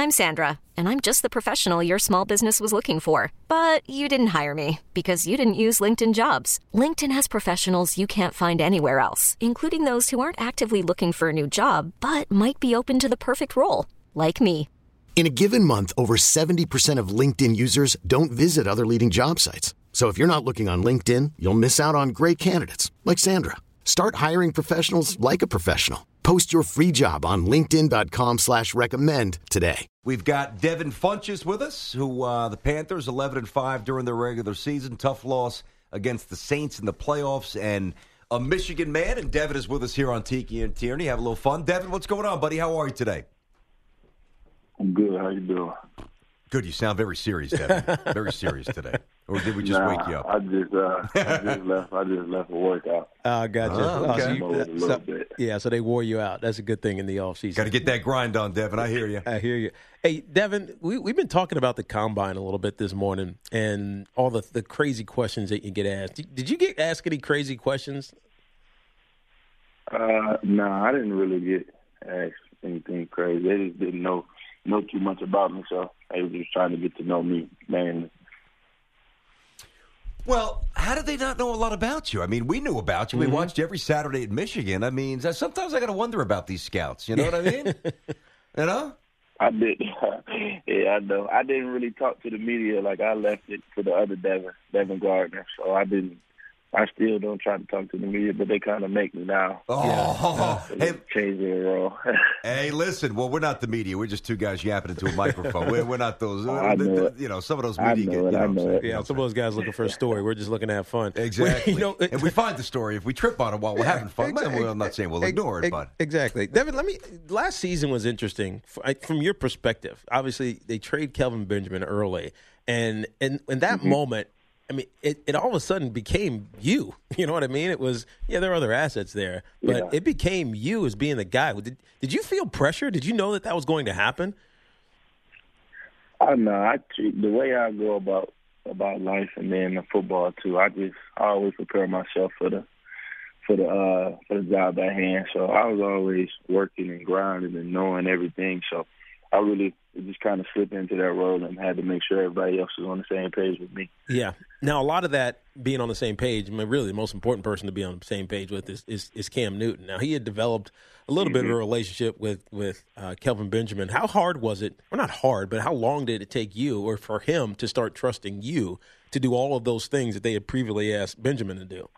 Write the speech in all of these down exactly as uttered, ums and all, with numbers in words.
I'm Sandra, and I'm just the professional your small business was looking for. But you didn't hire me because you didn't use LinkedIn Jobs. LinkedIn has professionals you can't find anywhere else, including those who aren't actively looking for a new job, but might be open to the perfect role, like me. In a given month, over seventy percent of LinkedIn users don't visit other leading job sites. So if you're not looking on LinkedIn, you'll miss out on great candidates like Sandra. Start hiring professionals like a professional. Post your free job on linkedin.com slash recommend today. We've got Devin Funchess with us, who uh, the Panthers eleven and five during their regular season. Tough loss against the Saints in the playoffs, and a Michigan man. And Devin is with us here on Tiki and Tierney. Have a little fun. Devin, what's going on, buddy? How are you today? I'm good. How you doing? Good. You sound very serious, Devin. Very serious today. Or did we just nah, wake you up? I just, uh, I just left. I just left for workout. I uh, gotcha. Oh, okay. Oh, so you, a little so, bit. Yeah, so they wore you out. That's a good thing in the offseason. Got to get that grind on, Devin. I hear you. I hear you. Hey, Devin, we, we've been talking about the Combine a little bit this morning and all the, the crazy questions that you get asked. Did, did you get asked any crazy questions? Uh, no, nah, I didn't really get asked anything crazy. They just didn't know know too much about me, so they were just trying to get to know me mainly. Well, how did they not know a lot about you? I mean, we knew about you. We Mm-hmm. watched you every Saturday at Michigan. I mean, sometimes I got to wonder about these scouts. You know what I mean? You know? I did. Yeah, I know. I didn't really talk to the media. Like, I left it to the other Devin, Devin Gardner, so I didn't. I still don't try to talk to the media, but they kind of make me now. Oh, So hey, change their role. hey, listen. Well, we're not the media. We're just two guys yapping into a microphone. We're, we're not those. I know the, the, it. you know, some of those I media. know get, it, you know I what I'm know saying? it. You know Yeah, what some I'm of those guys looking for a story. We're just looking to have fun. Exactly. You know, it- and we find the story. If we trip on it while we're having fun, then we're- I'm not saying we'll ignore it, but. Exactly. Devin, let me. Last season was interesting F- from your perspective. Obviously, they trade Kelvin Benjamin early, and and in that Mm-hmm. moment, I mean, it, it all of a sudden became you. You know what I mean? It was, yeah, there are other assets there, but Yeah. it became you as being the guy. Did, did you feel pressure? Did you know that that was going to happen? I know. I treat the way I go about about life and then the football too. I just I always prepare myself for the for the uh, for the job at hand. So I was always working and grinding and knowing everything. So I really just kind of slipped into that role and had to make sure everybody else was on the same page with me. Yeah. Now, a lot of that being on the same page, I mean, really the most important person to be on the same page with is, is, is Cam Newton. Now, he had developed a little mm-hmm. bit of a relationship with, with uh, Kelvin Benjamin. How hard was it, or not hard, but how long did it take you or for him to start trusting you to do all of those things that they had previously asked Benjamin to do?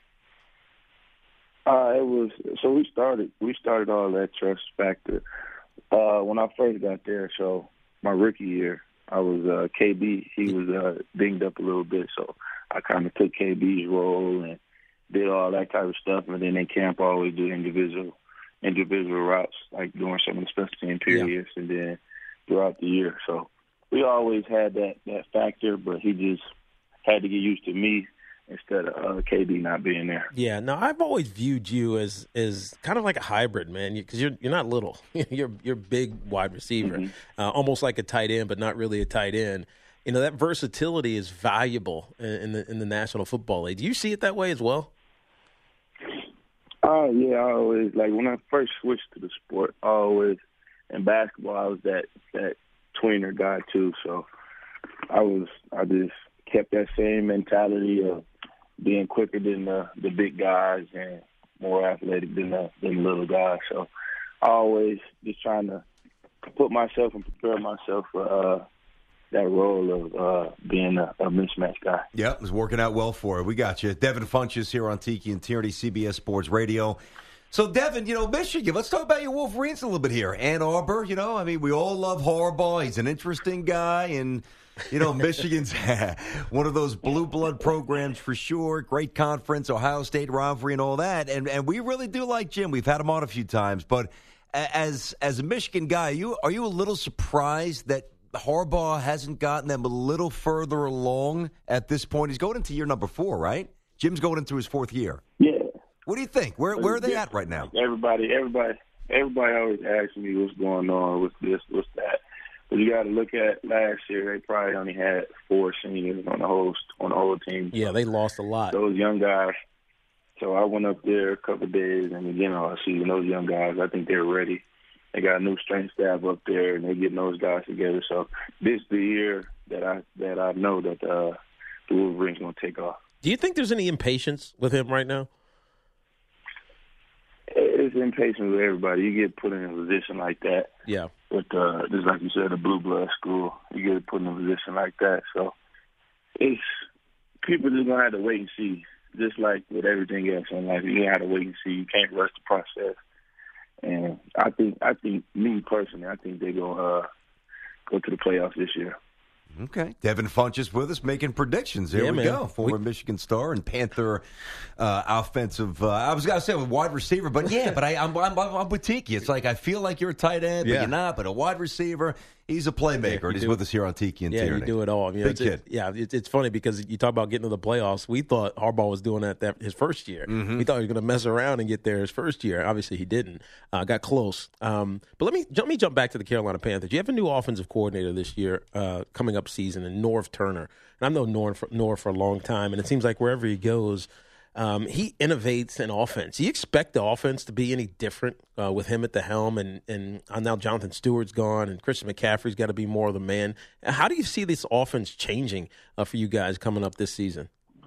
Uh, it was so we started we started all that trust factor uh, when I first got there. So my rookie year, I was uh, K B. He was uh, dinged up a little bit, so I kind of took K B's role and did all that type of stuff. And then in camp, I always do individual individual routes, like during some of the special team periods, yeah. and then throughout the year. So we always had that that factor, but he just had to get used to me instead of uh, K B not being there. Yeah, no, I've always viewed you as as kind of like a hybrid, man, because you're you're not little. you're you're big wide receiver, mm-hmm. uh, almost like a tight end, but not really a tight end. You know, that versatility is valuable in, in the in the National Football League. Do you see it that way as well? Oh, uh, yeah, I always, like, when I first switched to the sport, I always, in basketball, I was that, that tweener guy, too. So I was, I just kept that same mentality of being quicker than the, the big guys and more athletic than the, than the little guys. So I always just trying to put myself and prepare myself for uh, that role of uh, being a, a mismatch guy. Yeah, it was working out well for it. We got you. Devin Funchess here on Tiki and Tierney, C B S Sports Radio. So, Devin, you know, Michigan, let's talk about your Wolverines a little bit here. Ann Arbor, you know, I mean, we all love Harbaugh. He's an interesting guy, and, you know, Michigan's one of those blue blood programs for sure. Great conference, Ohio State rivalry and all that. And and we really do like Jim. We've had him on a few times. But as as a Michigan guy, are you, are you a little surprised that Harbaugh hasn't gotten them a little further along at this point? He's going into year number four, right? Jim's going into his fourth year. Yeah. What do you think? Where where are they at right now? Everybody, everybody, everybody always asks me what's going on, what's this, what's that. But you got to look at last year. They probably only had four seniors on the whole on the whole team. Yeah, they lost a lot. Those young guys. So I went up there a couple of days, and again, all season, those young guys, I think they're ready. They got a new strength staff up there, and they're getting those guys together. So this is the year that I that I know that uh, the Wolverines going to take off. Do you think there's any impatience with him right now? It's impatient with everybody. You get put in a position like that. Yeah. With uh, just like you said, a blue blood school, you get put in a position like that. So it's people just gonna have to wait and see. Just like with everything else in life, you have to wait and see. You can't rush the process. And I think, I think, me personally, I think they're gonna uh, go to the playoffs this year. Okay. Devin Funchess with us making predictions. Here yeah, we man. go. Former we, Michigan star and Panther uh, offensive. Uh, I was going to say a wide receiver, but yeah, but I, I'm, I'm, I'm with Tiki. It's like I feel like you're a tight end, but yeah. you're not. But a wide receiver, he's a playmaker, yeah, and he's do, with us here on Tiki and yeah, Tierney. Yeah, you do it all. You know, Big it's, kid. It, yeah, it's, it's funny because you talk about getting to the playoffs. We thought Harbaugh was doing that, that his first year. Mm-hmm. We thought he was going to mess around and get there his first year. Obviously, he didn't. Uh, got close. Um, but let me, let me jump back to the Carolina Panthers. You have a new offensive coordinator this year uh, coming up season in Norv Turner. And I've known Norv for, Norv for a long time, and it seems like wherever he goes, Um, he innovates in offense. Do you expect the offense to be any different uh, with him at the helm? And, and uh, now Jonathan Stewart's gone, and Christian McCaffrey's got to be more of the man. How do you see this offense changing uh, for you guys coming up this season?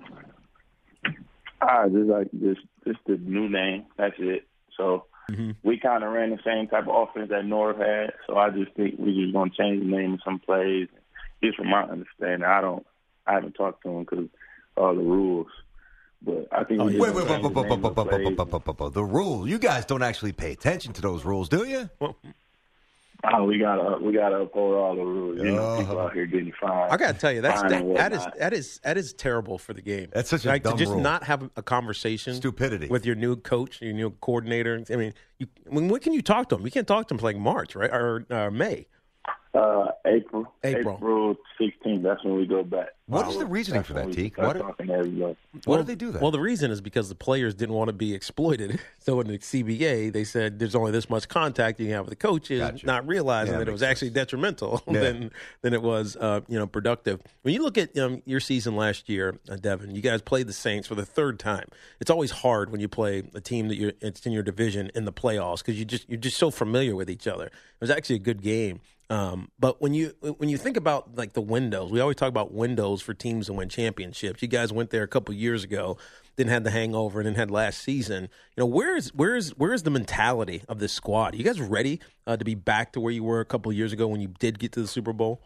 Ah, just like just just the new name. That's it. So mm-hmm. we kind of ran the same type of offense that Norv had. So I just think we're just gonna change the name of some plays. Just from my understanding, I don't. I haven't talked to him because all the rules. But I think oh, wait, wait, wait, wait, wait, wait, wait, wait, wait, the rule. You guys don't actually pay attention to those rules, do you? Well, oh, we gotta we gotta uphold all the rules. You know, people out here getting fined. I gotta tell you, that's that, that is that is that is terrible for the game. That's such a like dumb to just rule. not have a conversation. Stupidity with your new coach, your new coordinator. I mean, you, when, when can you talk to him? You can't talk to him for like March, right, or uh, May. Uh, April. April. April sixteenth. That's when we go back. What is the reasoning for that, Teak? What, talking to everybody. What well, did they do that? Well, the reason is because the players didn't want to be exploited. So in the C B A, they said there's only this much contact you can have with the coaches, gotcha. Not realizing yeah, that, that it was sense. actually detrimental yeah. than than it was, uh, you know, productive. When you look at um, your season last year, uh, Devin, you guys played the Saints for the third time. It's always hard when you play a team that you're it's in your division in the playoffs because you just you're just so familiar with each other. It was actually a good game. Um, but when you when you think about like the windows, we always talk about windows for teams to win championships. You guys went there a couple years ago, didn't have the hangover, and then had last season. You know, where is where is where is the mentality of this squad? Are you guys ready uh, to be back to where you were a couple of years ago when you did get to the Super Bowl?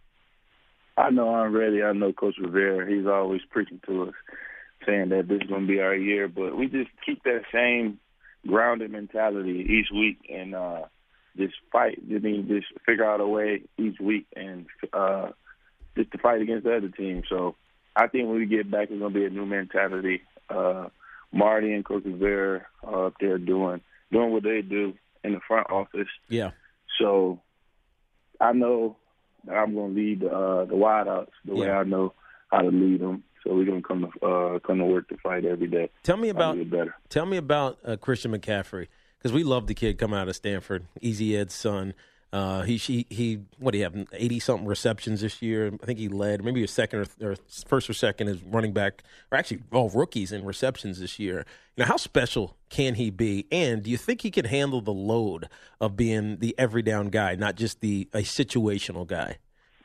I know I'm ready. I know Coach Rivera, he's always preaching to us, saying that this is going to be our year. But we just keep that same grounded mentality each week and uh, just fight. I mean, just figure out a way each week and uh, just to fight against the other team. So I think when we get back, it's going to be a new mentality. Uh, Marty and Coach Rivera are up there doing doing what they do in the front office. Yeah. So I know that I'm going to lead the, uh, the wideouts the yeah. way I know how to lead them. So we're going to come to uh, come to work to fight every day. Tell me about better. Tell me about uh, Christian McCaffrey, because we love the kid coming out of Stanford, Easy Ed's son. Uh, he, he, he, what do you have, eighty something receptions this year? I think he led, maybe a second or, or first or second as running back, or actually all rookies in receptions this year. Now, how special can he be? And do you think he can handle the load of being the every down guy, not just the a situational guy?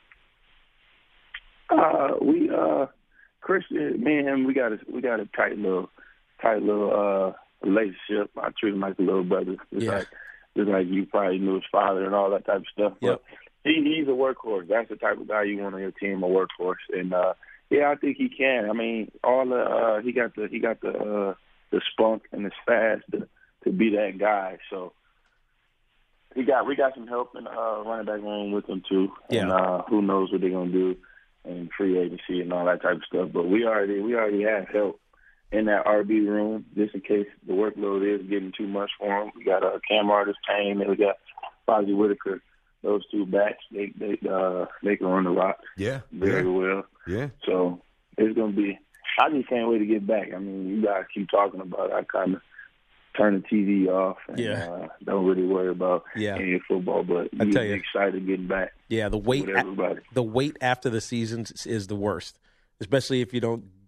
Uh, we, uh, Christian, me and him, we got a, we got a tight little, tight little uh, relationship. I treat him like a little brother. It's yeah. like, Just like you probably knew his father and all that type of stuff. Yep. But he, he's a workhorse. That's the type of guy you want on your team, a workhorse. And uh, yeah, I think he can. I mean, all the uh, he got the he got the uh, the spunk and the fast to to be that guy. So he got we got some help in the uh, running back room with him too. Yeah. And uh, who knows what they're gonna do in free agency and all that type of stuff. But we already we already have help in that R B room, just in case the workload is getting too much for him. We got uh, Cam Artis Payne, and we got Fozzie Whitaker. Those two backs, they they uh, they can run the rock yeah, very yeah. well. Yeah. So it's gonna be. I just can't wait to get back. I mean, you guys keep talking about it. I kind of turn the T V off and yeah. uh, don't really worry about yeah. any football. But I I'm tell you, excited getting back. Yeah, the wait with everybody. The wait after the season is the worst, especially if you don't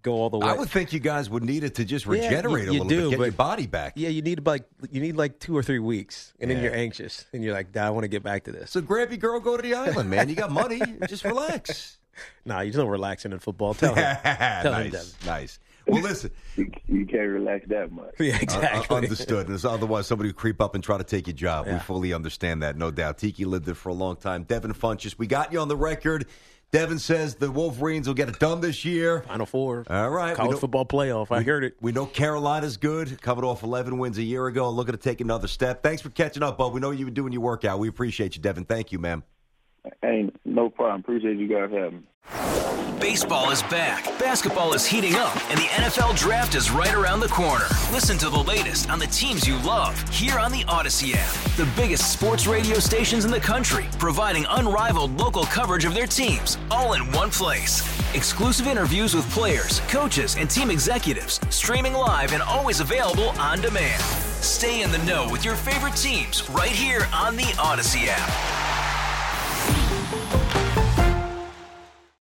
go all the way. I would think you guys would need it to just regenerate yeah, you, you a little do, bit, get but, your body back. Yeah, you need like you need like two or three weeks, and yeah. then you're anxious, and you're like, I want to get back to this. So grab your girl, go to the island, man. You got money, just relax. Nah, you don't relaxing in football. Tell him. Tell nice, him, Devin. nice. Well, listen. You, you can't relax that much. Yeah, exactly. Uh, understood. There's otherwise somebody would creep up and try to take your job. Yeah. We fully understand that, no doubt. Tiki lived it for a long time. Devin Funchess, we got you on the record. Devin says the Wolverines will get it done this year. Final four. All right. College know, football playoff. I we, heard it. We know Carolina's good, coming off eleven wins a year ago and looking to take another step. Thanks for catching up, bud. We know you've been doing your workout. We appreciate you, Devin. Thank you, man. Hey, no problem. Appreciate you guys having me. Baseball is back, basketball is heating up, and the N F L Draft is right around the corner. Listen to the latest on the teams you love here on the Odyssey app. The biggest sports radio stations in the country, providing unrivaled local coverage of their teams, all in one place. Exclusive interviews with players, coaches, and team executives, streaming live and always available on demand. Stay in the know with your favorite teams right here on the Odyssey app.